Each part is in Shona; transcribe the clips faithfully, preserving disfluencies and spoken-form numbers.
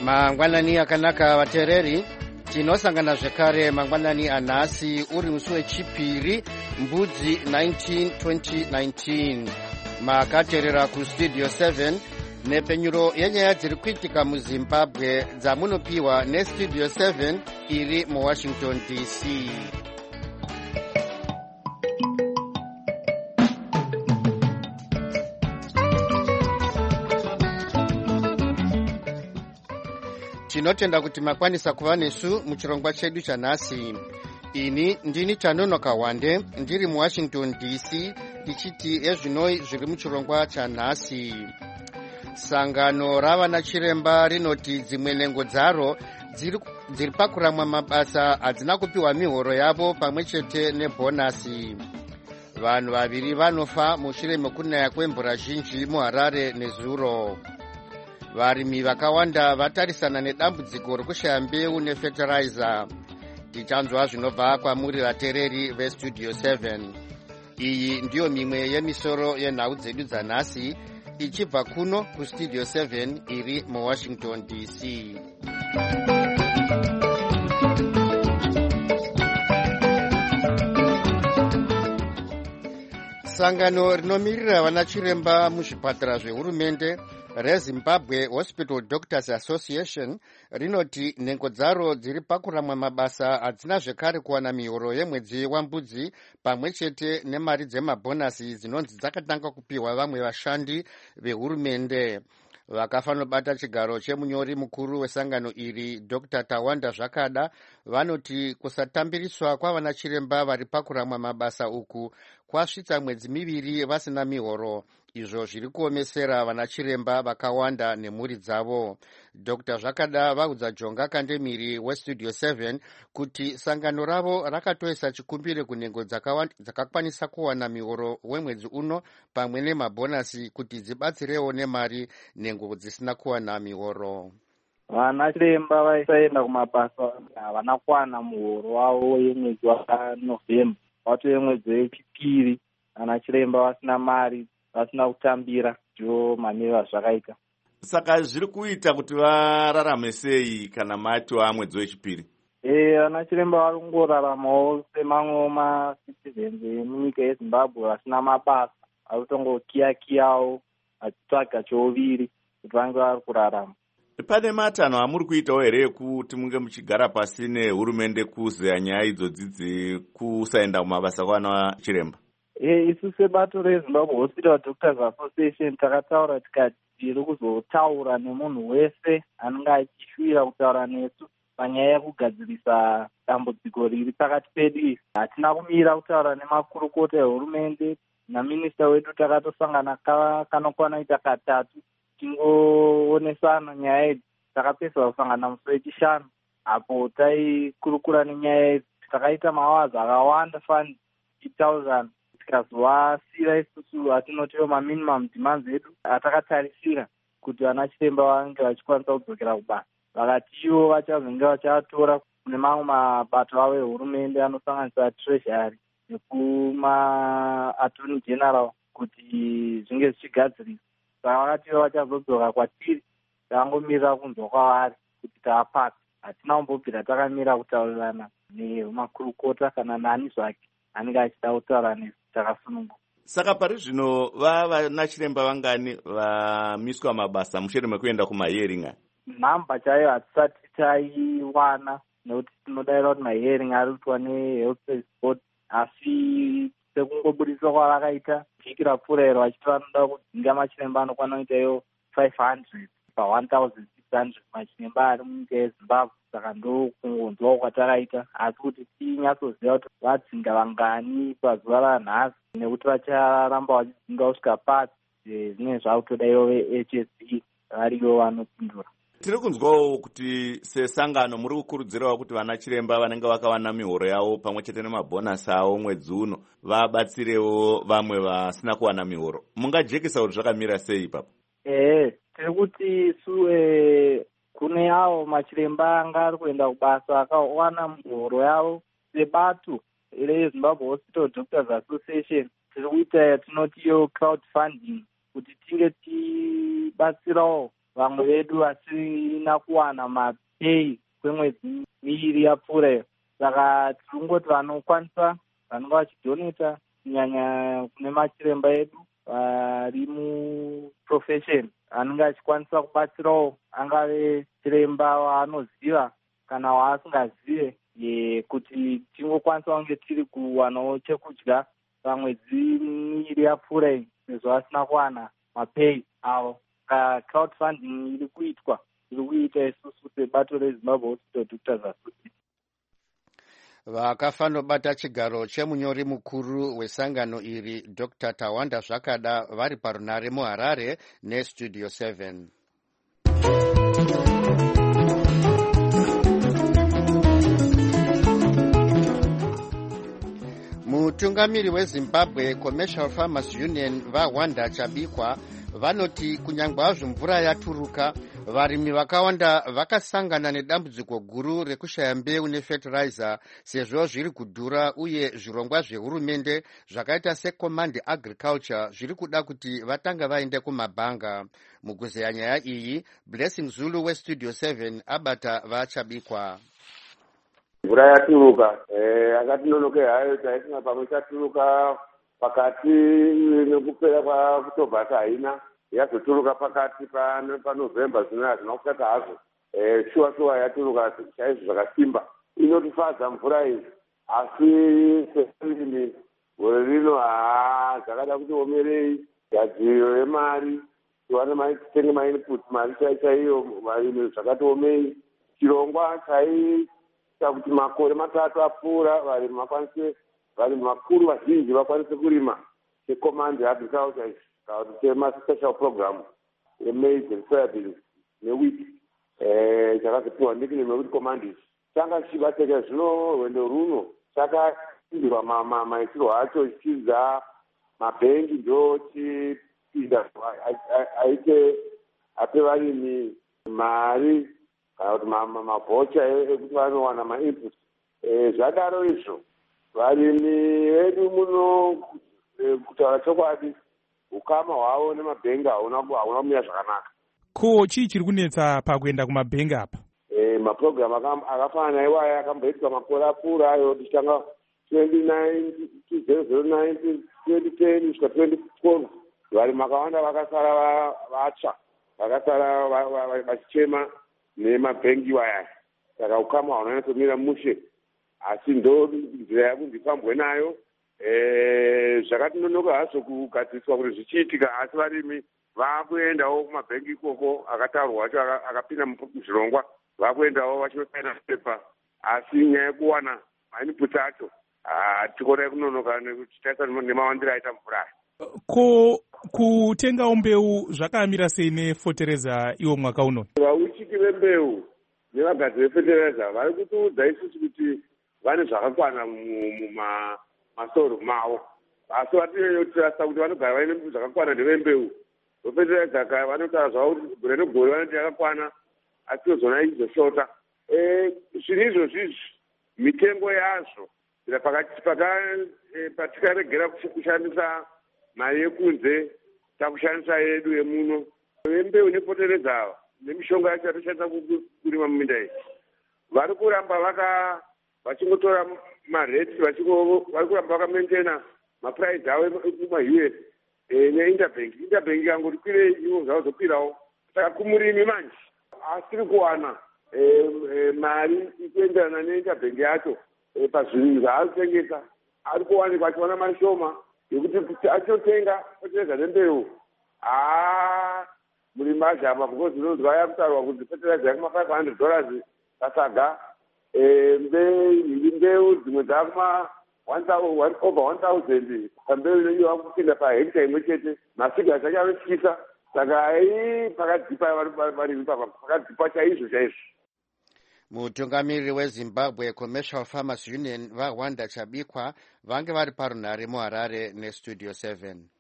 Mangwanani akanaka vatereri, tinosangana zvekare mangwanani anhasi uri musi wechipiri mbudzi nineteen twenty nineteen. Makaterera kustudio seven nepenyuro yenyaya dziri kuitika muZimbabwe dzamunopiwa nestudio seven iri muWashington D C. Tinotenda kuti makwanisa kuva nesu muchirongwa chedu chanhasi. Ini ndini Tanonoka Wande ndiri muWashington D C ndichiti ezvinoi zviri muchirongwa chanhasi. Sangano ravana chiremba rinoti dzimwe nhengo dzaro dziri, dziri pakuramwa mabasa hadzina kupiwa mihoro yavo pamwe chete nebhonasi. Vanhu vaviri vanofa mushure mekunaya kwemvura zhinji muHarare nezuro. Varimi vakawanda vatarisana nedambudziko rekushaya mbeu nefertilizer. Tichanzwa zvinobva kwamuri vatereri vestudio seven. Iyi ndiyo mimwe yemisoro yenhau dzedu dzanhasi ichibva kuno kustudio seven iri muWashington D C. Sangano rinomirira vana chiremba muzvipatara zvehurumende reZimbabwe Hospital Doctors Association rinoti nhengo dzaro dziri pakuramwa mabasa hadzina zvekare kuwana mihoro yemwedzi wambudzi pamwe chete nemari dzemabhonasi dzinonzi dzakatanga kupiwa vamwe vashandi vehurumende. Vakafanobata chigaro chemunyori mukuru wesangano iri Doctor Tawanda Zvakada vanoti kusatambiriswa kwavana chiremba vari pakuramwa mabasa uku kwasvitsa mwedzi miviri vasina mihoro. Izvo zviri kuomesera vana chiremba vakawanda nemhuri dzavo. Doctor Zvakada vaudza Jonga Kandemiri westudio seven kuti sangano ravo rakatoisa chikumbiro kunhengo dzakakwanisa kuwana mihoro wemwedzi uno pamwe nemabhonasi kuti dzibatsirewo nemari nhengo dzisina kuwana mihoro. Vana chiremba vaisaenda kumabasa havana kuwana muhoro wavo wemwedzi waNovhemba. Wato yemwedzi wechipiri vana chiremba vasina mari, vasina kutambira, ndio maneva zvakaita. Saka zviri kuita kuti vararame sei kana mati wamwedzi wechipiri? Eh, vana chiremba vari kungoraramawo semamwe macitizens emunyika yeZimbabwe vasina mabasa, vari kutongokiyakiyawo vachitsvaga choviri kuti vange vari kurarama. Pane matanho amuri kuitawo here ekuti munge muchigara pasi nehurumende kuzeya nyaya idzodzi kusaenda kumabasa kwana chiremba? Eh, isu sebato reZimbabwe Hospital Doctors Association takataura tikati tiri kuzotaura nemunhu wese anenge achishuvira kutaura nesu panyaya yekugadzirisa dambudziko riri pakati pedu. Hatina kumira kutaura nemakurukota ehurumende naminista wedu, takatosangana kanokwana ita katatu tingoonesana nyaya idzi. Takapedzwa kusangana musi wechishanu apo taikurukura nenyaya idzi. Takaita mawazi akawanda fani itauzana tikazovasira isusu atinotiwo maminimum demands edu atakatarisira kuti vana chiremba vange vachikwanisa kudzokera kubasa. Vakati ivo vachazonge vachatora kune mamwe mabato avo ehurumende anosanganisa treasury nekuma attorney general kuti zvinge zvichigadziriswa. Saka vakati ivo vachazodzoka kwatiri, takangomirira kunzwa kwavari kuti taapata. Hatina kumbobvira takamira kutaurirana nemakurukota kana nani zvake anenge achida kutaura nesu, takasununguka. Saka pari zvino vana chiremba vangani vamiswa mabasa mushure mekuenda kumahearing? Nhamba chaiyo hatisati taiwana nekuti tinodaira kuti mahearing ari kuitwa nehealth service board, asi sekungobudiswa kwavakaita vhiki rapfuura iro vachiti vanoda kudzinga machiremba anokwana kuitaiwo five hundred pa one thousand six hundred machiremba ari munyika yeZimbabwe. Saka ndokungonzwawo kwatakaita, asi kuti tinyatsoziva kuti vadzinga vangani pazuva ranhasi nekuti vacharamba vachidzinga kusvika pasi zvinenge zvakutodaiwo ve-H S E variyo vanopindura. Tiri kunzwawo kuti sesangano muri kukurudzirawo kuti vana chiremba vanenge vakawana mihoro yavo pamwe chete nemabhonasi avo mwedzi uno vabatsirewo vamwe vasina kuwana mihoro. Mungajekesa kuti zvakamira sei ipapo? Eh, tiri kuti isu eh kune avo machiremba anga ari kuenda kubasa akawana muhoro yavo sebato reZimbabwe Hospital Doctors Association tiri kuita yatinoti yo crowdfunding kuti tinge tibatsirawo vamwe vedu vasina kuwana mapei kwemwedzi miiri yapfuura iyo. Saka tirikungoti vanokwanisa vanenge vachidoneta kunyanya kune machiremba edu vari muprofesheni anenge achikwanisa kubatsirawo, angave chiremba waanoziva kana waasingazive, kuti tingokwanisa kunge tiri kuwanawo chekudya pamwedzi miiri yapfuura iyi sezvo vasina kuwana mapei avo. Crowdfunding iri kuitwa iri kuita isusu sebato reZimbabwe Hospital Doctors Association. Vakafanobata chigaro chemunyori mukuru wesangano iri Doctor Tawanda Zvakada vari parunare muHarare neStudio seven. Mutungamiri weZimbabwe Commercial Farmers Union vaHwanda Chabikwa vanoti kunyangwe hazvo mvura yaturuka, varimi vakawanda vakasangana nedambudziko guru rekushaya mbeu nefertilizer sezvo zviri kudhura uye zvirongwa zvehurumende zvakaita seCommand Agriculture zviri kuda kuti vatanga vaende kumabhanga. Mukuzeya nyaya iyi, Blessing Zulu weStudio seven abata vaChabikwa. Mvura yaturuka, eh akatinonoke hayo taisina pamwe chaturuka pakati nekupera kwaOctober haina, yazoturuka pakati paNovember zvino hazvina kusata hazvo. Eh shuwa shuwa yaturuka chaizvo zvakasimba. Inotifadza mvura iyi, asi seini gore rino haa zvakada kuti omerei, gadziriro yemari, tiwane mari titenge mainput, mari chaiyo varimi zvakatiomei. Chirongwa chai kuti makore matatu apfuura varimi vakwanise, varimi vakuru vazhinji vakwanise kurima seCommand Agriculture kana kuti semaspecial program emaize soybeans newheat eh chakazopiwa ndikini nekuti Command changa chichibateka zvino rwendo runo chakasindirwa maitiro acho chichidza mabhengi ndo chipinda aite ape varimi mari kana kuti mavhocha ekuti vanowana mainput. Zvadaro izvo varimi vedu muno kutaura chokwadi ukama hwavo nemabhengi hauna kumira zvakanaka. Ko chii chiri kunetsa pakuenda kumabhengi apa? Maprogram akafanana naiwaya akamboitwa makore apfuura ayo tichitanga twenty nine, twenty ten kusvika twenty twelve. Varimi vakawanda vakasara vatsva, vakasara vachichema nemabhengi waya. Saka ukama haunanyattomira mushe, asi ndo nzira yakundifambwe nayo. Zvakatinonoka hazvo kugadziriswa kuti zvichiitika, asi varimi vakuendawo kumabhengi ikoko akataurwa acho akapinda muzvirongwa, vakuendawo vachinosaina pepa, asi nyaya yekuwana mainput acho tikorai kunonoka nekuti taisa nemawandiro aita mvura. Ko kutengawo mbeu zvakamira sei nefertilizer iwo mwaka uno? Vauchiki vembeu nevagadziri vefertilizer vari kutiudza isusu kuti vane zvakakwana mumasoro mavo, asi vatinyotirasa kuti vanogara vaine zvakakwana ndevembeu. Vefertilizer vanotaura zvavo kuti gore negore vanoti yakakwana, asi zona ichizoshota. Zvinhu izvozvizvi mitengo yazvo patikaregera kushandisa mari yekunze takushandisa yedu yemuno. Vembeu nefertilizer nemishonga yacho yatishandisa kurima muminda iyi vari kuramba vaka vachingotora mareti, vari kuramba vakamaintaina mapuraizi avo ekumaU S neinterbank. Interbank ikangoti kwirei ivo zvavazokwirawo. Saka kumurimi manje asiri kuwana mari ikuenderana neinterbank yacho pazvinhu zvaari kutengesa. Ari kuwanikwa achiwana mari shoma yekuti achinotenga fertilizer nembeu. haa murimi azhamba because zvinonzwa yakutaurwa kuti fertilizer yakuma five hundred dollars pasaga. Mbeu dzimwe dzakuma over one thousand pambeu inenge vakupinda pahekita imwe chete. Masiga acho anotyisa. Saka ai pakadzipa varimi papa, pakadzipa chaizvo chaizvo. Mutungamiriri weZimbabwe Commercial Farmers Union vaHwanda Chabikwa vange vari parunare muHarare neStudio seven.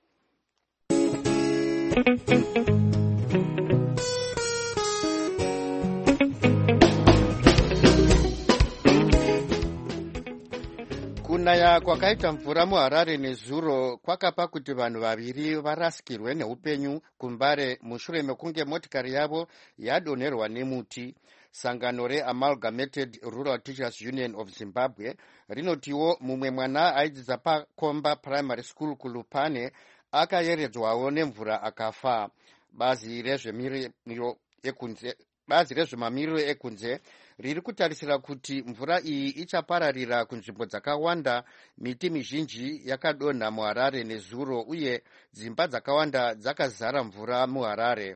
kunaya kwakaita mvura muHarare nezuro kwakapa kuti vanhu vaviri varasikirwe neupenyu kuMbare mushure mekunge motikari yavo yadonherwa nemuti. Sangano reAmalgamated Rural Teachers Union of Zimbabwe rinotiwo mumwe mwana aidzidza paKomba Primary School kuLupane akayeredzwawo nemvura akafa. Bazi rezvemiriro ekunze Bazi rezvemamiriro ekunze riri kutarisira kuti mvura iyi ichapararira kunzvimbo dzakawanda. Miti mizhinji yakadonha muHarare nezuro uye dzimba dzakawanda dzakazara mvura muHarare.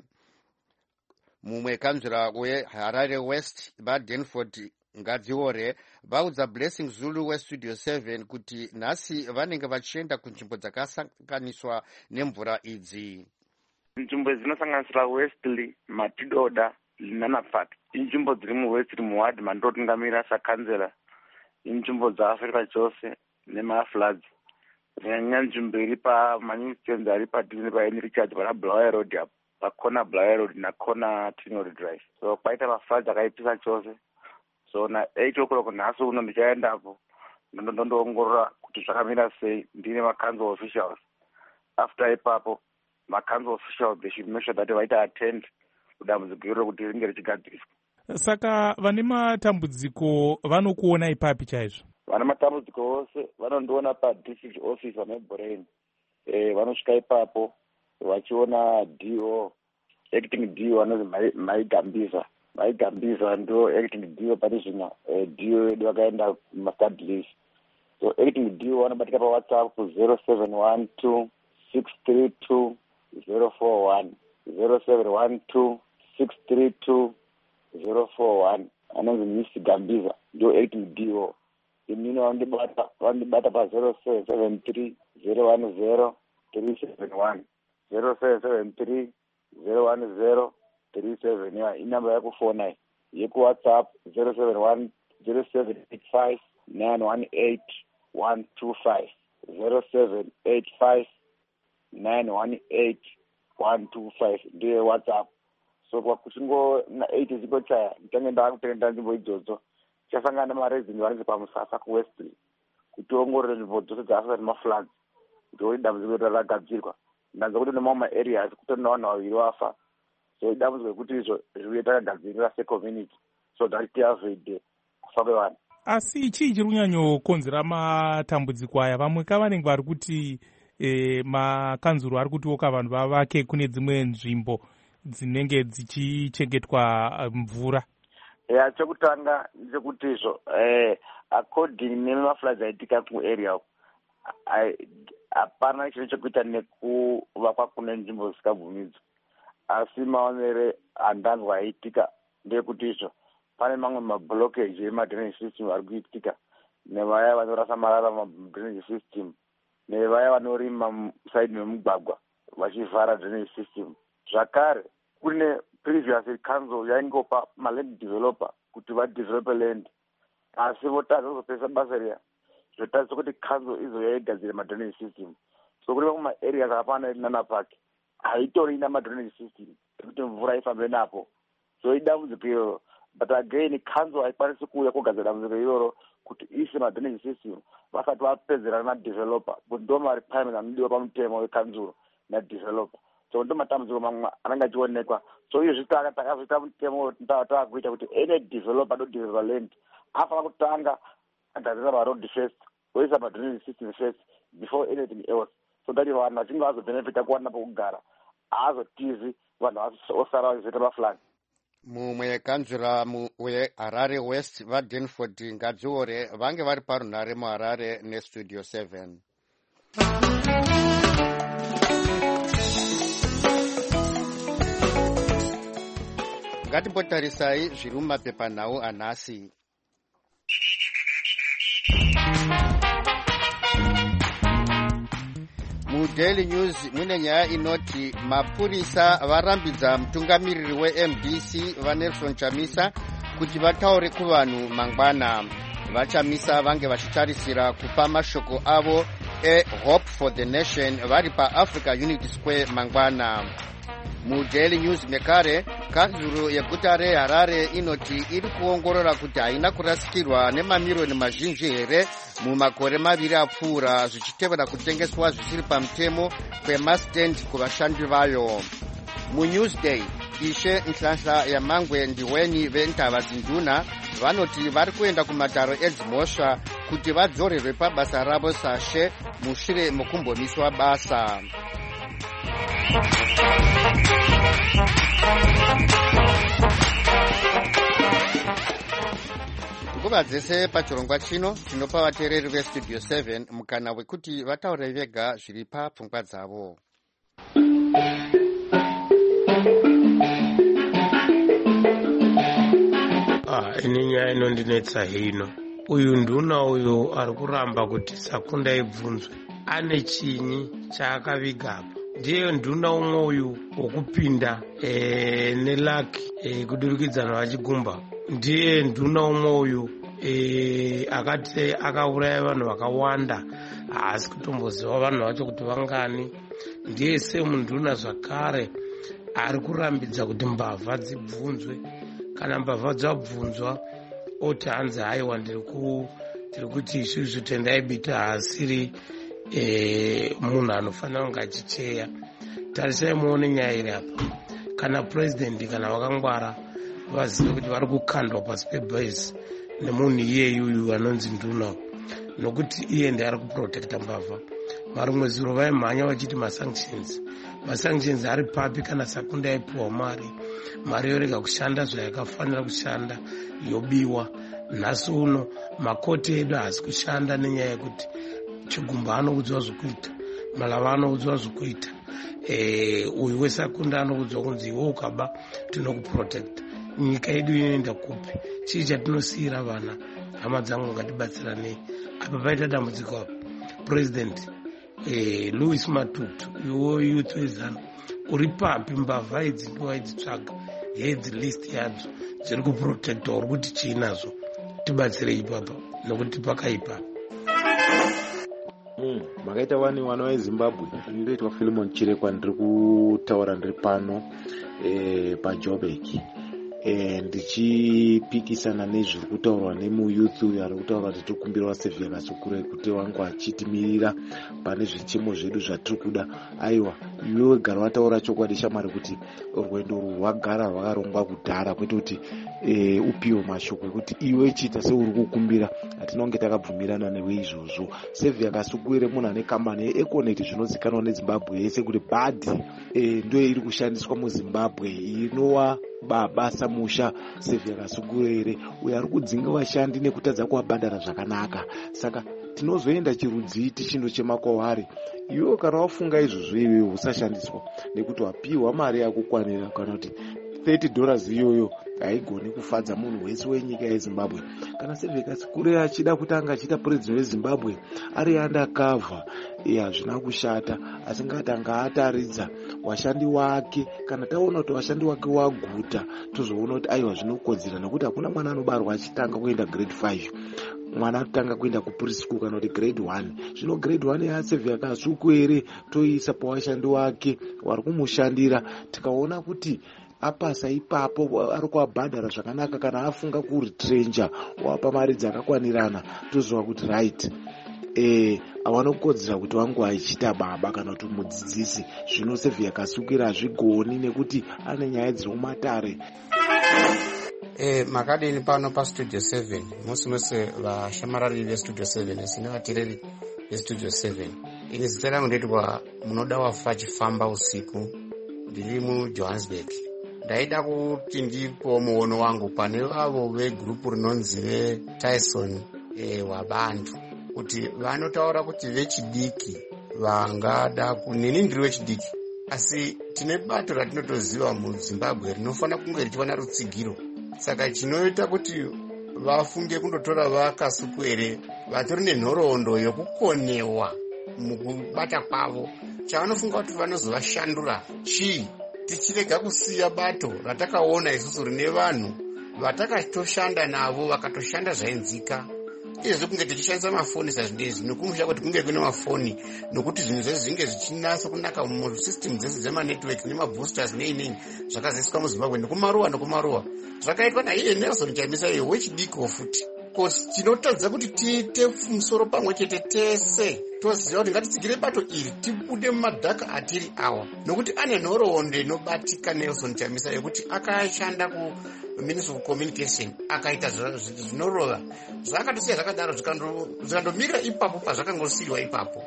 Mumwe kanzura weHarare West vaDenford Ngadziore vaudza Blessing Zulu weStudio seven kuti nhasi vanenge vachienda kunzvimbo dzakasanganiswa nemvura idzi. Nzvimbo dzinosanganisira Westley, Matidoda, Linanapat, inzvimbo dziri muWest muward mandotungamira sakanzera, inzvimbo dzaafrika chose nemafloods. Kunyanya nzvimbo iri pamanewsstand ari padhuze paHenry Richards pana Blair Road apo, pakona Blair Road nakona Tinori Drive. So kwaita mafloods akaipisa chose. So na eight o'clock nhasi uno ndichaendapo ndondoongorora kuti zvakamira sei ndine ma-council officials. After ipapo ma-council officials they should make sure that vaita attend kudambudziko iro kuti ringe richigadziriswa. Saka vane matambudziko vanokuona ipapi chaizvo? Vane matambudziko ose vanondiona padistrict office vameBrain. Eh, vanosvika ipapo vachiona D O, acting D O anonzi Maigambiza. Maigambiza ndo acting D O pane zvino D O edu vakaenda mastad leave. So acting D O vanobatika paWhatsApp ku zero seven one two six three two zero four one zero seven one two six three two zero four one. Anonzi Miss Gambiza ndo acting D O. Inini vandibata vandibata pa zero seven seven three zero one zero three seven one zero seven seven three zero one zero three seven. Ya inamba yakufona yekuWhatsApp zero seven one zero seven eight five nine one eight one two five zero seven eight five nine one eight one two five ndiyo WhatsApp. So kwa kuchingo na eight ziko chaya ntange ndakutenda nzvimbo idzodzo chasangana maresident vanenge pamusasa kuWestley kutiongorora nzvimbo dzose dzaafika nemafloods kuti idambudziko rakagadzirwa ndanza kuti nemamwe maareas kutona vanhu vaviri vafa. So idambudziko rekuti izvo zviuye takagadzirira secommunity so that tiavhide kufa kwevanhu. Asi chii chiri kunyanyokonzera matambudziko aya? Vamwe kavanenge vari kuti e, makanzuro ari kutiwoka vanhu vavake kune dzimwe nzvimbo dzinenge dzichichengetwa mvura. Ya chekutanga ndechekuti izvo eh according nemafloods aitika kuarea hapana chiro chekuita nekuvakwa kune nzvimbo dzisikabvumidzwa. Asi maonere andanzwa aitika ndeyekuti izvo pane mamwe mablockage emadrainage system ari kuitika nevaya vanorasa marara madrainage system nevaya vanorima side memugwagwa vachivhara drainage system. Zvakare kune previous council yaingopa maland developer kuti vadevelope land asi votadza kuzopesa basa riya zvotadzisa kuti council izo yaigadzira madrainage system. So kune mamwe maareas akapana eNana Park haitorina madrainage system ekuti mvura ifambe napo. So idambudziko iroro, but again council haikwanisi kuuya kugadzira dambudziko iroro kuti ise madrainage system vasati vapedzerana nadeveloper kuti ndo marequirements anodiwa pamutemo wecouncil nadeveloper. So ndo matambudziko mamwe anenge achionekwa. So izvi zvitaka takazoita mutemo taakuita kuti any developer anodevelopa land afana kutanga agadzira maroad first oisa madrainage system first before anything else, so that vanhu vachinge vazobenefita kuwana pokugara haazotizi vanhu osara vachizoita mafloods. Mumwe kanzura weHarare West vaDenford Ngadziore vange vari parunhare muHarare neStudio seven. Ngatimbotarisai zviri mumapepanhau anhasi. MuDaily News mune nyaya inoti mapurisa varambidza mutungamiriri weM D C vaNelson Chamisa kuti vataure kuvanhu mangwana. VaChamisa vange vachitarisira kupa mashoko avo eHope for the Nation vari paAfrica Unity Square mangwana. mudaily news mekare kanzuro yeguta reharare inoti iri kuongorora kuti haina kurasikirwa nemamiriyoni mazhinji here mumakore maviri apfuura zvichitevera kutengeswa zvisiri pamutemo kwemastendi kuvashandi vayo. Munewsday ishe Nhlanhla Yamangwe Ndiweni ventava dzinduna vanoti vari kuenda kumataro edzimhosva kuti vadzorerwe pabasa ravo sashe mushure mokumbomiswa basa. Nguva dzese pachirongwa chino tinopa vateereri vestudio seven mukana wekuti vataure vega zviri papfungwa dzavo. Ah, ini nyaya inondinetsa hino. Uyu nduna uyu ari kuramba kuti Sakunda ibvunzwe ane chinyi chaakaviga apa. Ndiye nduna umwe uyu wokupinda e, nelaki e, kudurikidzana vachigumba. Ndiye nduna umwe uyu e, akati akauraya vanhu vakawanda haasi kutomboziva vanhu vacho kuti vangani. Ndiye semunduna zvakare ari kurambidza kuti mbavha dzibvunzwe. Kana mbavha dzabvunzwa oti hanzi haiwa ndiri kuti isusu tendaibita haasiri e, munhu anofanira kunge achicheya. Tarisai muone nyaya iri apa. Kana purezidendi kana vakangwara vazive kuti vari kukandwa pasi pebhezi nemunhu iyeyuyu anonzi nduna, nokuti iye ndiye ari kuprotekta mbavha. Marimwe zuro vaimhanya vachiti masanctions. Masanctions ari papi kana Sakunda aipiwa mari, mari yorega kushanda zvayakafanira kushanda yobiwa. Nhasi uno makoti edu haasi kushanda nenyaya yekuti Chigumba anoudzwa zvokuita, Malava anoudzwa zvokuita, e, uyu weSakunda anoudzwa kunzi iwe ukaba tinokuprotecta. Nyika yedu inoenda kupi? Chii chatinosiyira vana? Hama dzangu ngatibatsiranei. Apa paita dambudziko apa. President eh, Louis Matutu, iwe youth wezano, uri papi? Mbavha idzi ndiwaidzitsvaga hedzi list yadzo dziri kuprotecta, uri kuti chii nazvo? Tibatsire ipapa nokuti pakaipa. Mm, makaita wani wana weZimbabwe ndinoitwa Philemon Chirekwa ndiri kutaura ndiri pano eh, paJoburg. Eh, ndichipikisana nezviri kutaurwa nemuyouth uyu ari kutaura kuti tikumbirwa Saviour Kasukure kuti wangu achitimirira pane zvichemo zvedu zvatiri kuda. Aiwa, iwe wegara wataura chokwadi shamwari kuti rwendo rwagara rwakarongwa kudhara, kwete kuti e, upiwe mashoko ekuti iwe chiita seuri kukumbira. Hatinonge takabvumirana newe izvozvo. Saviour Kasukure munhu ane kambani yeEconet zvinozikanwa neZimbabwe yese kuti bhadhi e, ndiyo iri kushandiswa muZimbabwe inowa basa musha Saviour Kasukure ere uyo ari kudzinga vashandi nekutadza kuvabhadhara zvakanaka. Saka tinozoenda chirudzi tichindochema kwavari. Iwe kana wafunga izvozvo iwe usashandiswa nekuti wapiwa mari yakukwanira, kana kuti thirty dollars iyoyo haigoni kufadza munhu wese wenyika yeZimbabwe. Kana Saviour Kasukure achida kuti anga achiita president weZimbabwe ari undercover, hazvina kushata, asi ngati anga ataridza washandi wake. Kana taona kuti washandi wake waguta, tozoona kuti aiwa zvinokodzera, nekuti hakuna mwana anobarwa achitanga kuenda grade five. Mwana atanga kuenda kupreschool kana kuti grade one. Zvino grade one yaSaviour Kasukure toisa pawashandi wake wari kumushandira, tikaona kuti apasa ipapo ari kuabhadhara zvakanaka, kana afunga kuritrenja wapa mari dzakakwanirana, tozova kuti right, eh, avanokodzera kuti wangu achiita baba kana kuti mudzidzisi. Zvino Saviour Kasukure hazvigoni nekuti ane nyaya dziri kumatare. Eh, makadini pano pastudio seven, musi musi vashamarari vestudio seven sine vateereri vestudio seven. Ini zita rangu ndoitwa Munoda Wafa Achifamba Usiku, ndiri muJohannesburg. Ndaida kuti ndipo muono wangu pane avo vegrupu rinonzi veTyson e, wabantu, kuti vanotaura kuti vechidiki vangada kunini ndiri wechidiki, asi tine bato ratinotoziva muZimbabwe rinofanira kunge richiwana rutsigiro. Saka chinoita kuti vafunge kundotora vaKasukure vatori nenhoroondo yokukonewa mukubata kwavo, chavanofunga kuti vanozovashandura chii? Tichirega kusiya bato ratakaona isusu rine vanhu vatakatoshanda navo vakatoshanda zvainzika, izvo kunge tichishandisa mafoni sazvinezvi nekumusha kuti kunge kune mafoni nokuti zvinhu zvese zvinge zvichinasa kunaka musystem dzese dzemanetworks nemaboosters neinini zvakazoiswa muzimbabwe nekumaruwa nekumaruwa zvakaitwa naiye Nelson Chamisa iye wechidiko futi kosi tinotadza kuti tiite musoro pamwe chete tese toziva kuti ngatitsigire bato iri tibude mumadhaka atiri awa nokuti ane nhoroondo inobatika Nelson Chamisa yekuti akashanda ku Ministry of Communication akaita zvinorova zvakatosiya zvakadaro zvikandomirira ipapo pazvakangosiyirwa ipapo.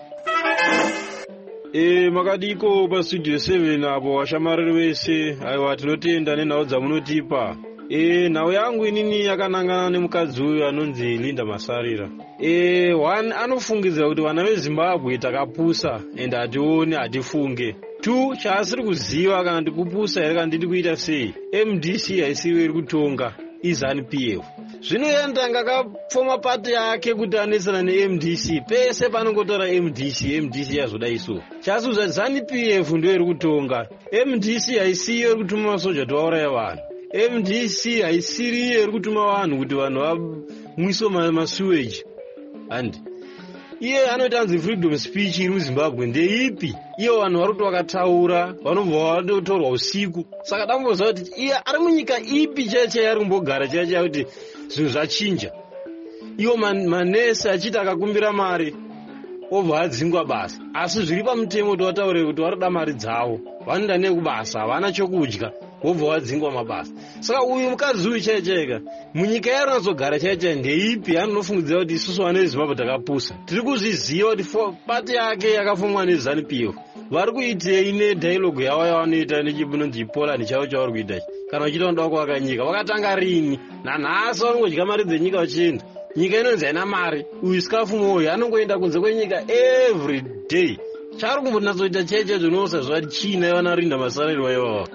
E makadiko pastudio seven apo washamariri wese aiwa tinotenda nenhau dzamunotipa. E nhau yangu inini yakanangana nemukadzi uyu anonzi Linda Masarira. E one anofungidzira kuti vana veZimbabwe takapusa ende hationi hatifunge. Two chaasiri kuziva kana ndikupusa here kana ndiri kuita sei. M D C haisiwe iri kutonga iZANU P F. Zvino yandanga akapfoma pati yake kuti anesana ne-M D C pese panongotora M D C M D C yazoda iso. Chasuzva ZANU P F ndiyo iri kutonga. M D C haisiyo iri kutuma masoja tovauraya vanhu. M D C haisiriyo iri kutuma vanhu kuti vanhu vamwiswe masewage. And iye anoita anzi freedom speech iri muZimbabwe ndeipi? Iyo vanhu vari kuti vakataura vanobva vanotorwa usiku. Saka damboziva kuti iye ari munyika ipi chaiyo chaiyo ari kumbogara chaiyo chaiyo kuti zvinhu zvachinja. Iwo manesi achiti akakumbira mari obva adzingwa basa. Asi zviri pamutemo kuti vataure kuti varida mari dzavo vanoenda nekubasa havana chokudya wobva wadzingwa mabasa. Saka uyu mukadzi uyu chaiyo chaiyo munyika yaari anozogara chaiyo chaiyo ndeipi anonofungidzira kuti isusu vana veZimbabwe takapusa. Tiri kuzviziva kuti pati yake yakafumwa neZANU P F vari kuitei nedhailogu yavo yavanoita nechibinonzi Poland chavo chavari kuita kana vachiita vanoda kuvaka nyika vakatanga rini nanhasi vanongodya mari dzenyika vachienda. Nyika inonzi haina mari. Uyu sikafumo uyu anongoenda kunze kwenyika every day. Chaari kumbonatsoita chaiyo chaiyo zvinosazva China yavana Linda Masarira ivava.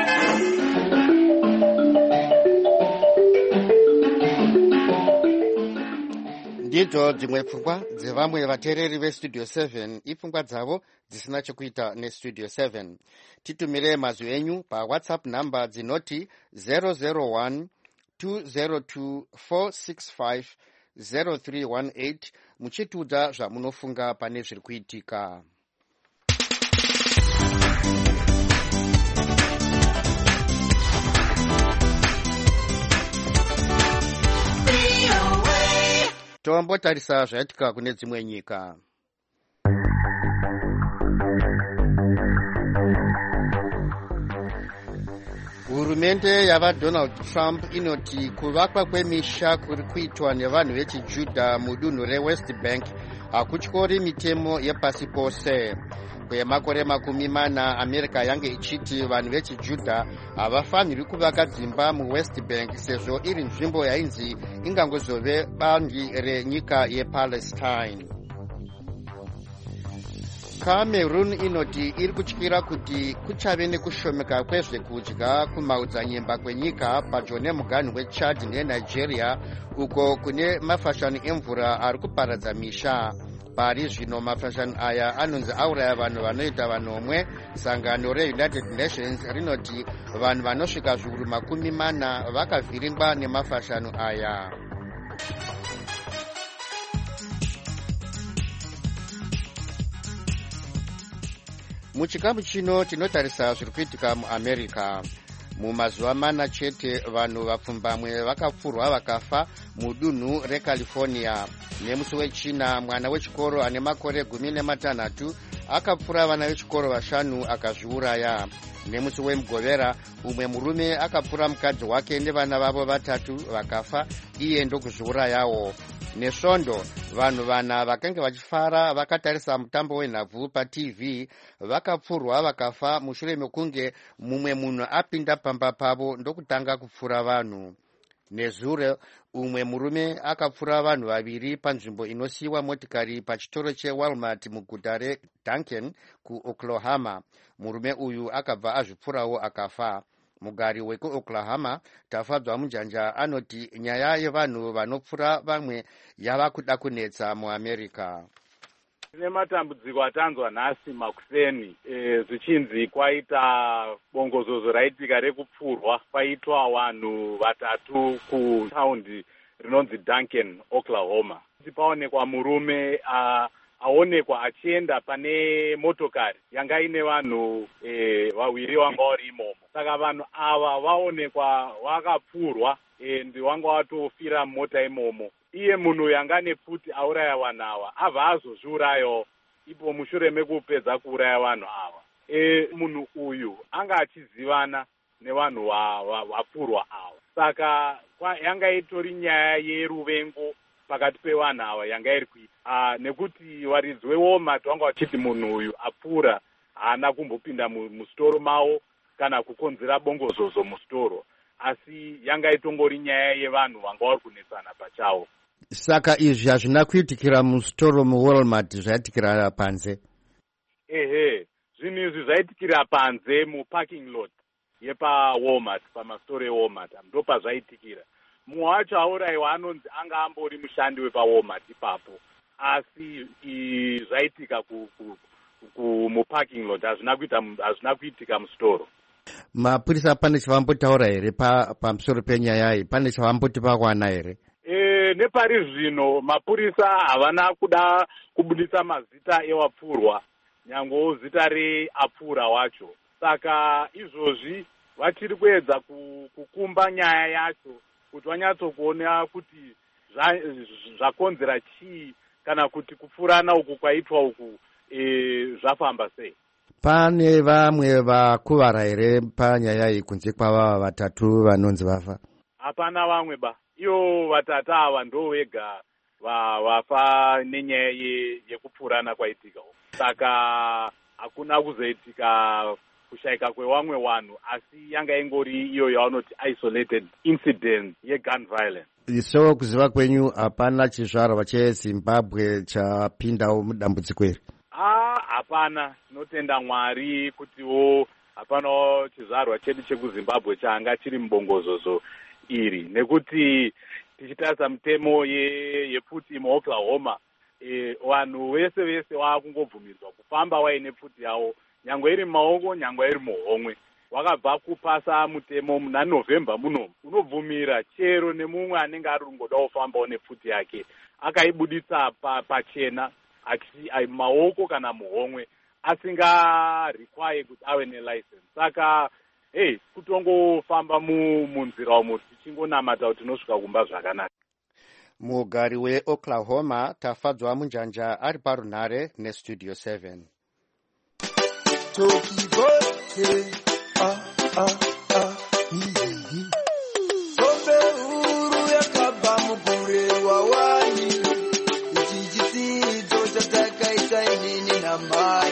ndidzo dzimwe pfungwa dzevamwe vateereri vestudio seven ipfungwa dzavo dzisina chekuita nestudio seven. Titumire mazwi enyu pawhatsapp namba dzinoti zero zero one two zero two four six five zero three one eight muchitiudza zvamunofunga pane zviri kuitika. Tombotarisa zvaitika kune dzimwe nyika. Hurumende yava Donald Trump inoti kuvakwa kwemisha kuri kuitwa nevanhu vechijudha mudunhu reWest Bank hakutyori mitemo yepasi pose. Kwemakore makumi mana America yange ichiti vanhu vechijudha havafanirwi kuvaka dzimba muWest Bank sezvo iri nzvimbo yainzi ingangozove bangi renyika yePalestine. Cameroon inoti iri kutyira kuti kuchave nekushomeka kwezvekudya kumaodzanyemba kwenyika padyo nemuganhu weChad neNigeria uko kune mafashani emvura ari kuparadza misha. Pari zvino mafashani aya anonzi auraya vanhu vanoita vanomwe. Sangano reUnited Nations rinoti vanhu vanosvika zviuru makumi mana vakavhiringwa nemafashani aya. Muchikamu chino tinotarisa zviri kuitika muAmerica. Mumazuva mana chete vanhu vapfumbamwe vakapfurwa vakafa mudunhu reCalifornia. Nemusi wechina mwana wechikoro ane makore gumi nematanhatu akapfura vana vechikoro vashanu akazviuraya. Nemusi wemugovera umwe murume akapfura mukadzi wake nevana vavo vatatu vakafa iye ndokuzviurayawo. Nesvondo vanhu vana vakanga vachifara vakatarisa mutambo wenhabvu paT V vakapfurwa vakafa mushure mekunge mumwe munhu apinda pamba pavo ndokutanga kupfura vanhu. Nezuro umwe murume akapfura vanhu vaviri panzvimbo inosiyiwa motikari pachitoro cheWalmart muguta reDuncan kuOklahoma. Murume uyu akabva azvipfurawo akafa. Mugari wekuOklahoma Tafadzwa Munjanja anoti nyaya yevanhu vanopfura vamwe yava kuda kunetsa muAmerica. Tine matambudziko atanzwa nhasi makuseni e, zvichinzi kwaita bongozozo raitika rekupfurwa kwaitwa vanhu vatatu kutaundi rinonzi Duncan, Oklahoma. kuti paonekwa murume uh, aonekwa achienda pane motokari yanga ine vanhu e, vawiri vanga vari imomo. Saka vanhu ava vaonekwa vakapfurwa and wanga watofira mota imomo. Iye munhu yanga nepfuti auraya vanhu ava abva azozviurayawo ipo mushure mekupedza kuuraya vanhu ava. E, munhu uyu anga achizivana nevanhu vapfurwa ava. Saka yanga itori nyaya yeruvengo pakati pevanhu ava yanga iri kuita. Uh, nekuti varidzi weWalmart vanga vachiti munhu uyu apfuura haana kumbopinda musitoro mavo kana kukonzera bongozozo musitoro, asi yanga itongori nyaya yevanhu vanga vari kunetsana pachavo. Saka izvi hazvina kuitikira musitoro muWalmart, zvaitikira panze? Ehe, zvinhu izvi zvaitikira panze muparking lot yepaWalmart, pamasitoro eWalmart ndo pazvaitikira. Mumwe wacho aurayiwa anonzi anga ambori mushandi wepaWalmart ipapo, asi zvaitika muparking lot, hazvina kuitika musitoro. Mapurisa pane chavambotaura here pamusoro penyaya iyi? Pane chavamboti pakwana here? E, nepari zvino mapurisa havana kuda kubudisa mazita ewapfurwa, nyangwewo zita reapfura wacho. Saka izvozvi vachiri kuedza kukumba nyaya yacho kuti vanyatsokuona kuti zvakonzera chii kana kuti kupfurana uku kwaitwa uku e, zvafamba sei. Pane vamwe vakuvara here panyaya iyi kunze kwavava vatatu vanonzi vafa? Hapana vamwe ba, ivo vatatu ava ndo vega vafa nenyaya yekupfurana kwaitika. Saka hakuna kuzoitika kushayika kwevamwe vanhu, asi yanga ingori iyo yavanoti isolated incident yegun violence. So kuziva kwenyu hapana chizvarwa cheZimbabwe chapindawo mudambudziko iri? Ah, hapana. Tinotenda Mwari kutiwo hapanawo chizvarwa chedu chekuZimbabwe changa chiri mubongozozo iri, nekuti tichitarisa mutemo yepfuti muOklahoma, e, vanhu vese vese vakungobvumirwa kufamba vaine pfuti yavo, nyangwe iri mumaoko nyangwe iri muhomwe. Wakabva kupasa mutemo muna November muno unobvumira chero nemumwe anenge ari kungoda kufambawo nepfuti yake akaibuditsa pachena achiti ai maoko kana muhomwe asingarikwaye kuti ave nelicense. Saka hey, kutongofamba munzira umo tichingonamata kuti tinosvika kumba zvakanaka. Mugari weOklahoma Tafadzwa Munjanja ari parunhare neStudio seven. Ah, ah, ah, hihi. Sombe uru yakabva mugure wawani, ichi chisidzo chatakaita inini namai.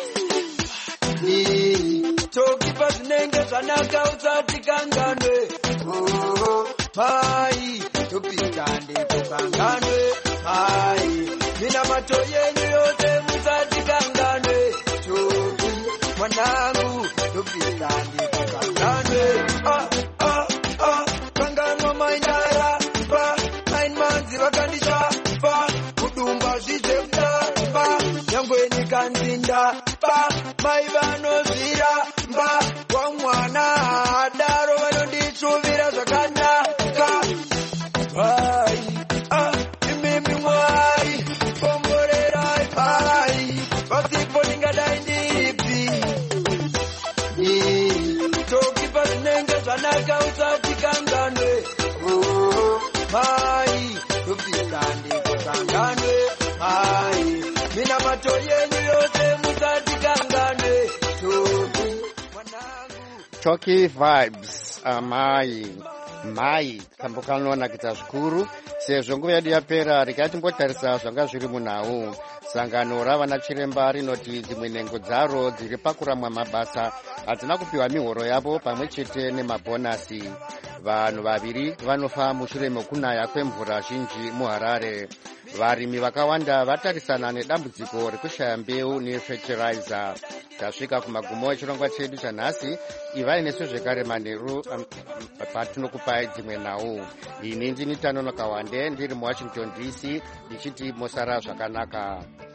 Ni tokipa zvinenge zvanaka usati kanganwe. Oh, mai, topitande kukanganwe. Mai, mina mato yenyu yose musati kanganwe. Toki, mwanangu. Tupitani kukanganwe. Ah, ah, ah, kanganwa mainara. Ba, nine months vakandisha. Ba, kudumba zvichepta. Ba, nyangwe nikanzinda. Ba, mai vanozvira. Ba, wamwana adaro vanondichuvira zvakanaka. Bai, ah, imimi Mwari. Pomborerai bai. Pasipo ningadai ndipi. Tokipa zvinenge zvanaka usati kanganwe. Oh, mai, tupitande kukanganwe. Mai, mina mato yenyu yose musati kanganwe. Toki, mwanangu. Toki vibes, amai. Mai, tambokanonakidza zvikuru. Sezvo nguva yedu yapera, regai timbotarisa zvanga zviri munhau. Sangano ravana chiremba rinoti dzimwe nhengo dzaro dziri pakuramwa mabasa hadzina kupiwa mihoro yavo pamwe chete nemabhonasi. Vanhu vaviri vanofa mushure mekunaya kwemvura zhinji muHarare. Varimi vakawanda vatarisana nedambudziko rekushaya mbeu nefertilizer. Tasvika kumagumo echirongwa chedu chanhasi. Ivai nesu zvekare manheru um, patinokupai dzimwe nhau. Ini ndini Tanonoka Wande ndiri muWashington D C ndichiti mosara zvakanaka.